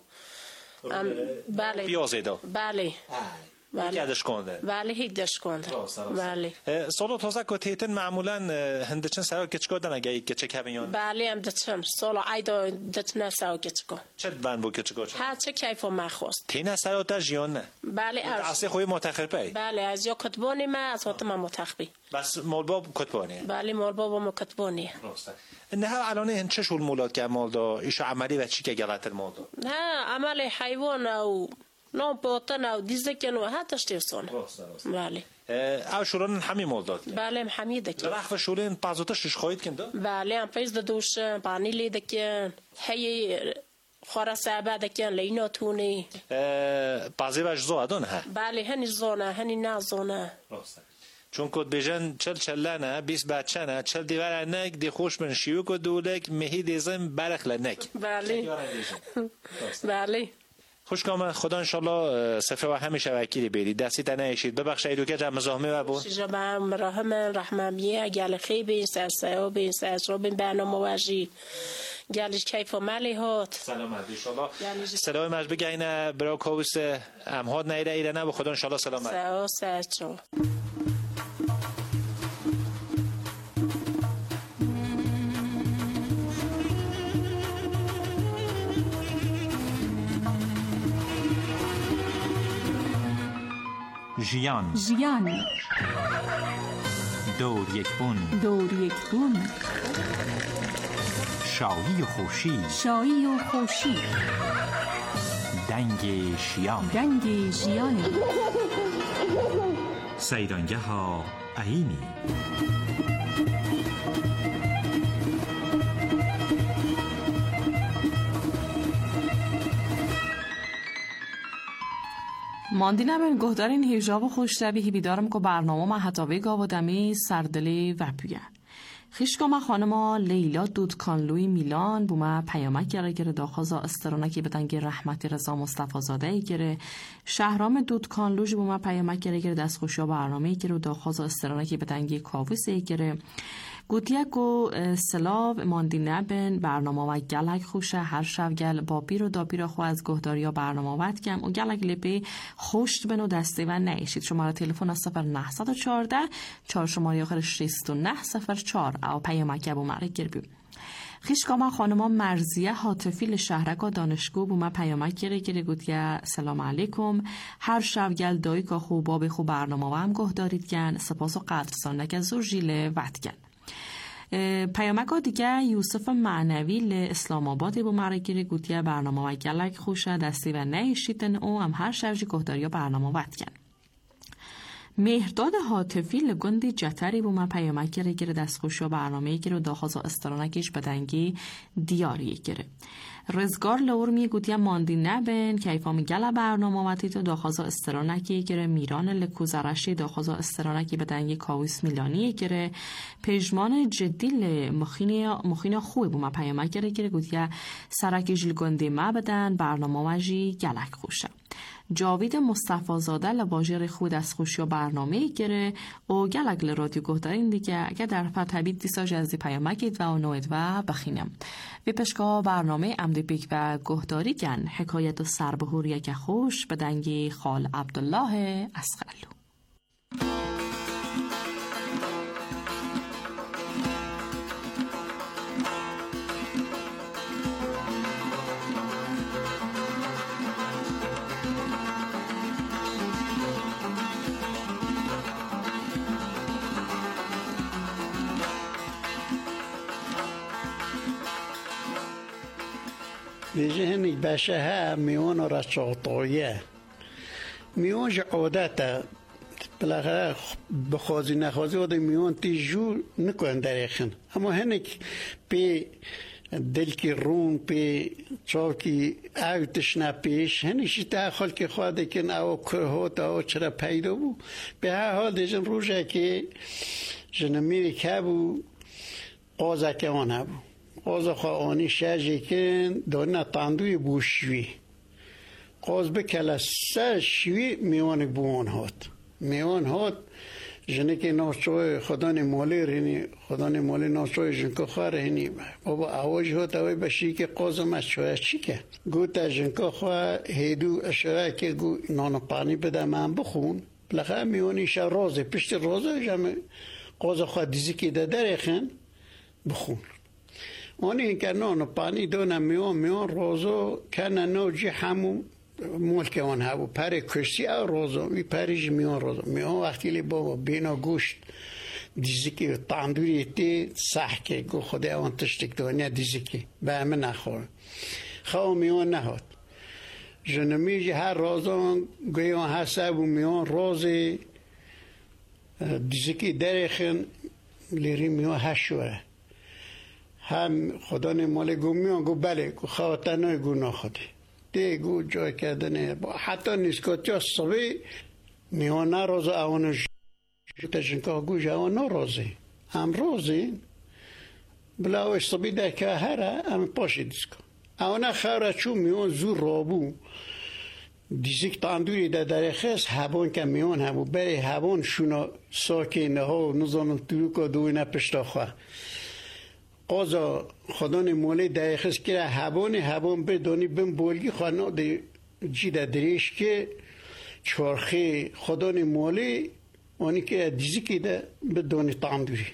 بله پیازه دا بله بله هیچ کنده بله هیچ دش کنده بله سالو تازه که تیتن معمولا هندچن سرا کچکا دن اگه کچک همیان بله هم دچم سالو عیدا دچنا سرا کچکا چه بند بو کچکا چه ها چه کیف ما خواست تینا سرا تا جیان نه بله اصلی خوی متأخر پی بله از یا کتبانی ما از هات ما متأخری بس مالباب کتبانی بله مالباب ما کتبانی نه الان هن چه شول مولاد که مال دا ایش عملی و چی که گلاتر مال دا نه عمل حیوان او نام باطن او دیزه کنو حتی شتیرسون بله او شوران همی مال داد بله حمیده که رخ شوران پازوتش شخایت کنده بله هم پیز دوش پانی لیده که هی خورا سعبه دکن لینا تونی پازی وش زادون ها بله هنی زونه هنی نه زونه چون کد بیجن چل چلانه بیس بچه نه چل دیوار نک دی خوش من شیوک و دولک مهی دیزم برخ لنک بله بله خوشگاه خدا انشالله سفر و همیشه وکیلی بیدید دستی تنه ایشید ببخشید و که جمع زحمه و بود جمع رحم رحممیه گل خیبی سرسه و بین سرسه و بین برنامه وجی گلش کیف و ملی هات سلامت انشالله سلام مجب بگینه برای کوس امهاد نیره ایره نه و خدا انشالله سلامت سلام سرچو ژیان ژیان دور یک بون دور یک بون شایی و خوشی شایی و خوشی دنگ ژیان دنگ ژیان سیرانگه ها عینی ماندینه من گهدارین هیجاب و خوشتبی بیدارم که برنامه ما حتاوی گاو دمی سردلی و پیه خیشگاه ما خانما لیلا دودکانلوی میلان بوما پیامک گره گره داخوزا استرانکی بدنگ رحمتی رضا مصطفی زاده گره شهرام دودکانلوش بوما پیامک گره گره دستخوشی برنامه گره داخوزا استرانکی بدنگ کاویسه گره گوتیک و سلاو ماندینه بن برنامه و گلک خوشه هر شب گل با پیر و دا پیر خو از گهداری برنامه وقت کم و گلک لپی خوشت بن و دسته و نیشید شماره تلفن از صفر نه یک چهار چهار شماره آخر شصت و نه صفر چهار او پیامک بو مره گربی خیشگاه خانما مرزیه حاطفی شهرکا دانشگاه بو ما پیامک گره گره گوتیه سلام علیکم هر شب گل دایی که خوب باب خوب برنامه و هم گهدارید گن سپاس و قدرسانه که زور جیله وقت گن پیامک دیگه یوسف معنوی ل اسلام آباد با مرگیری گوتیه برنامه و گلک خوشه دستی و نیشیتن او هم هر شرجی گهداری برنامه وقت کن مهرداد حاطفی لگندی جتری با من پیامک گره گره دستخوشی و برنامه گره و داخوزا استرانکیش بدنگی دیاری گره رزگار لور می گوتیم ماندی نبن کیفامی گل برنامه و تیتو داخوزا استرانکی گره میران لکوزرشی داخوزا استرانکی بدنگی کاویس میلانی گره پژمان جدی لمخین خوی با من پیامک گره گره گوتیم سرکی جل گندی ما بدن برنامه وجی گلک خوشه جاوید مصطفی زاده لواجر خود از خوشی و برنامه گره و گلک لرادیو گهدارین دیگه اگه در فتحبید دیسا جزی پیامکید و نوید و بخینم و پشکا برنامه امدی پیک و گهداری گن حکایت و سربهوری که خوش بدنگی خال عبدالله اسخرلو لجهني باشها ميون رشاطوية ميون جعوداتا بالاخره بخوازي نخوازي وده ميون تيجو نكون داريخن اما هنك بي دلكي رون بي چاوكي او تشنا پیش هنك شتا خلق خواده کن او کرهوت او چرا پیدا بو به هر حال دیجن روژه که جنمیری که بو قوزه که آنه بو قوز خوانی شجی کن دونه تاندوی بوشوی قوز بکلا سر شوی میوان بوان هات میوان هات جنه که ناشوی خدان مالی رینی خدان مالی ناشوی جنکو خواه رینی بابا آواج هات اوی بشی که قوز مشوی چی که گوتا جنکو خواه هیدو اشوی که گو نان پانی بده من بخون بلخه میوانی شا رازه پشت رازه جمع قوز خواه دیزی که ده درخن بخون آنی که نان پانی دونه میان میان روزو کنه نوجی همو ملک آن هبو پر کشتی او روزو وی پریج میان روزو میان وقتی لی بابا بینا گوشت دیزی که تاندوری تی سح که گو خدا آن تشتک دونه دیزی که به همه نخور خواه میان نهاد جنمیجی هر روزان گویان حسب و میان روزی دیزی که درخن لیری میان هشوره هم خدا نماله گو میان گو بله گو خواتنای گو ناخده ده گو جای کردنه حتی نیست که چه صبی میان نرازه اوانش تشنکه گو جوان نرازه هم رازه بلاوش صبی در که هره هم پاشی دیست که اوانه خوره چون میان زور رابو دیزیک تاندوری در در خیست هبان که میان همو بری هبان شونا ساکنه ها نظام تلوکا دوینه پشتا خواه قاضا خدان مولی دایخس که هبان هبان بدانی بم بولگی خانه دی جیده دریش که چارخی خدان مولی آنی که دیزی که ده بدانی تاندوری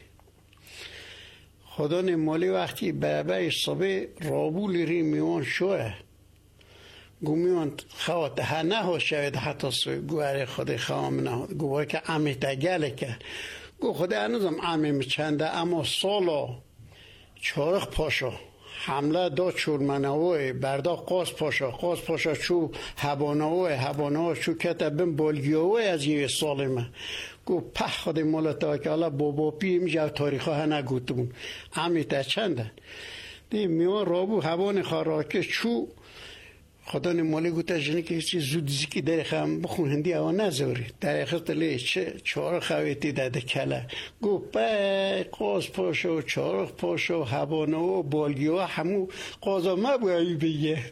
خدان مولی وقتی بابای صبح رابول ری میان شوه گومیان خوات ها نه ها شاید حتی سوی گوهر خود خوام نه گوهر که امی تگله که گو خود هنوزم امی میچنده اما سالا چارخ پاشا حمله دا چور منوی بردا قاس پاشا قاس پاشا چو هبانوی هبانوی چو کتبن بولگیوی از یه سالمه گو پخ خود مالتا که حالا بابا پی میجا تاریخ ها نگوتون امی تا چنده دی میوان رابو هبان خاراکه چو خدا نمالی گوته جنه که چی زود زیکی در خم بخون هندی آوا نزوری در خست لی چه چهار خویتی داده کله گو پای قاز پاشو چهار پاشو هبانو بالگیو همو قازا مبایی بیه.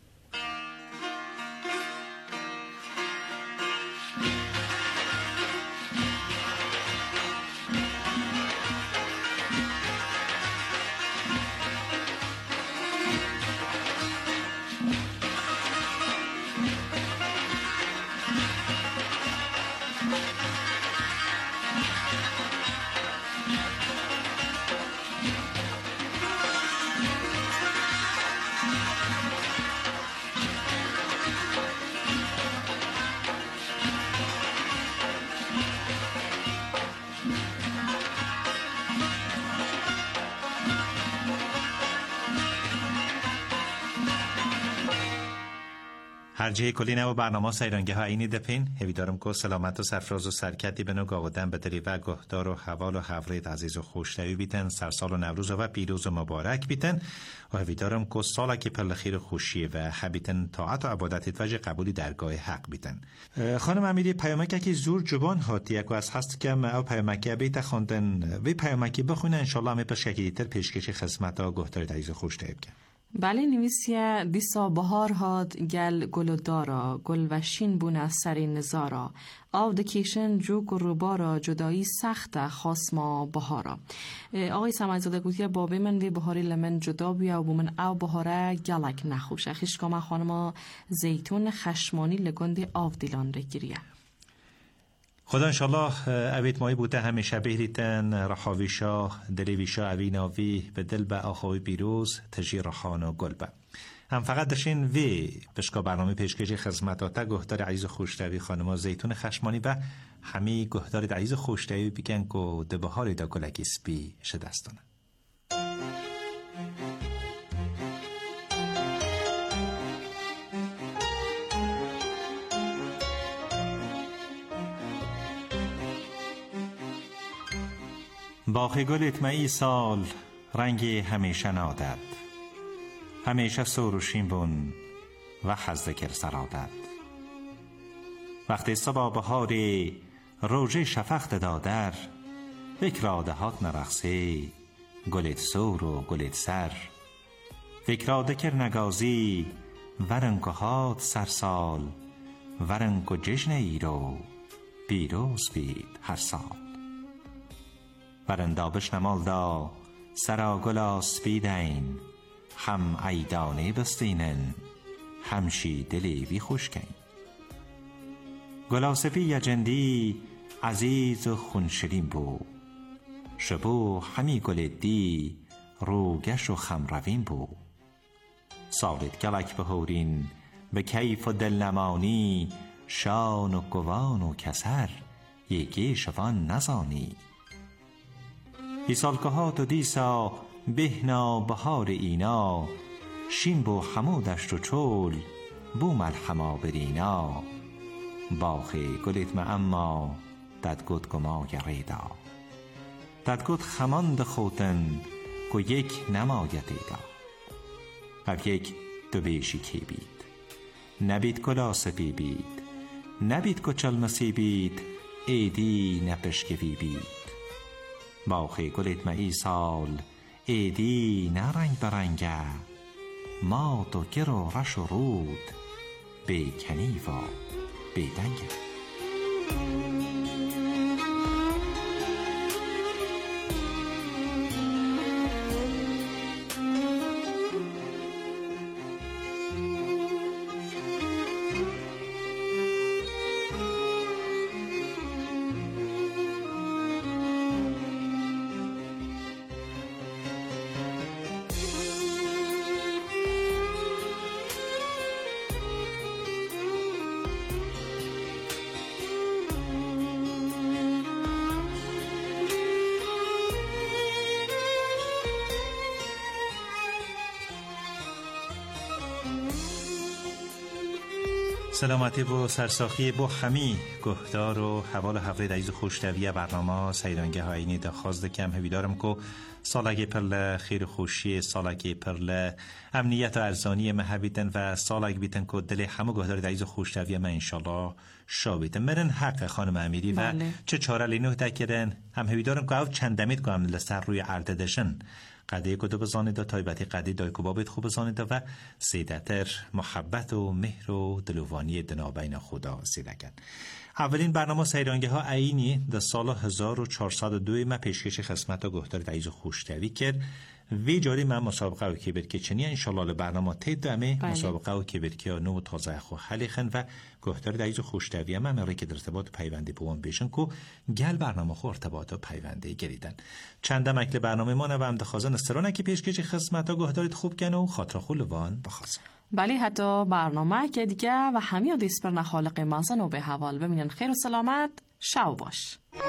هرجه کلی نو برنامه سیرانگه ها اینی دپین هویدارم که سلامت و سرفراز و سرکتی بنو گاودن به دری و گهدار و حوال و حورید عزیز و خوشتوی بیتن سرسال و نوروز و پیروز و مبارک بیتن و هویدارم که سالا که پر خیر خوشیه و حبیتن طاعت و عبادت وجه قبولی درگاه حق بیتن. خانم امیری پیامک که زور جبان هاتی اکو از هست که او پیامکی بیت خواندن وی پیامکی بخونه انشالله همه پشکیتر پیشکش خدمت ها گهدار عزیز و خوشتوی بکن. بله نویسیه دیسا بهار هاد گل گل دارا گل و شین بون از سری نزارا آو دکیشن جوک و روبارا جدایی سخت خاصما بهارا. آقای سمایزاده گوتیه بابی من وی بهاری لمن جدا بیا و بومن او بهاره گلک نخوشه خیشکاما خانما زیتون خشمانی لگندی آو دیلان رگیریه. خدا انشالله اوید مایی بوده همیشه بهریتن رخاویشا دلیویشا اویناوی به دل به آخوی بیروز تجی رخان و گلبه هم فقط داشتین وی بشکا برنامه پیشکشی خدمتاتا گهدار عزیز خوشتوی خانما زیتون خشمانی و همی گهدار عزیز خوشتوی بگن که دبهاری دا گلکی سپی شدستانه. باغ گلت مئی سال رنگی همیشه نادد همیشه سروشین بون و خزدکر سرادد وقتی صبا بهاری روژه شفقت دادر فکراده هات نرخصی گلت سور و گلت سر فکراده کر نگازی ورنگو هات سرسال ورنگو جشن ایرو بیروز بید هر سال ورندابش نمال دا سرا گلا سپیدین هم ایدانه بستینن همشی دلی وی خوشکین گلا سپی یجندی عزیز و خونشرین بو شبو همی گل دی روگش و خمروین بو سالت گلک بهورین به کیف و دلنمانی شان و گوان و کسر یکی شوان نزانی ای سالکهات و دیسا بهنا بهار اینا شین بو همو دشت و چول بو ملحما برینا باخی گلت معما ددگوت گما گریدا ددگوت خماند خوتن که یک نمایدیدا و یک دو بیشی کی بید نبید کلا سپی بید نبید کچل مسی بید ایدی نپشکوی بید باخی گلت مئی سال ایدی نرنگ برنگه مات و گر و رش و رود بیکنی و بیدنگه. سلامتی و سرساخی با همی گهدار و حوال هفته دایز خوشتوی برنامه سیرانگه هایینی دا خواست کم هویدارم که سالگی پرل خیر خوشی سالگی پرل امنیت و ارزانی محبیتن و سالگ بیتن که دل همه گهدار دایز خوشتوی من انشالله شابیتن مرن حق خانم امیری و چه چاره لینوه دکرن هم هویدارم که او چندمید که هم لسر روی عرده دشن قده کدو بزانیده تایبتی قده دای کبابت خوب بزانیده و سیدتر محبت و مهر و دلوانی دنابین خدا سیده کن. اولین برنامه سیرانگه ها عینی در سال هزار و چهارصد و دو ما پیشکش خدمت و گهدار دایز خوشتوی کرد. وی جاری من مسابقه و کبیر که چنی انشالله برنامه تید دامه مسابقه و کبیر که نو تازه خو خلیخن و گهدار دایز خوشتوی هم امری که در ارتباط پیوندی بوان بیشن که گل برنامه خو ارتباط و پیوندی گریدن. چند مکل برنامه ما نو هم دخوازن استرانه که پیشکش خدمت و گهدارت خوب کن و خاطر خلوان بخوازن. بله حتی برنامه که دیگه و همه دیس پر نخالق مازن و به حوال ببینن خیر و سلامت شو باش.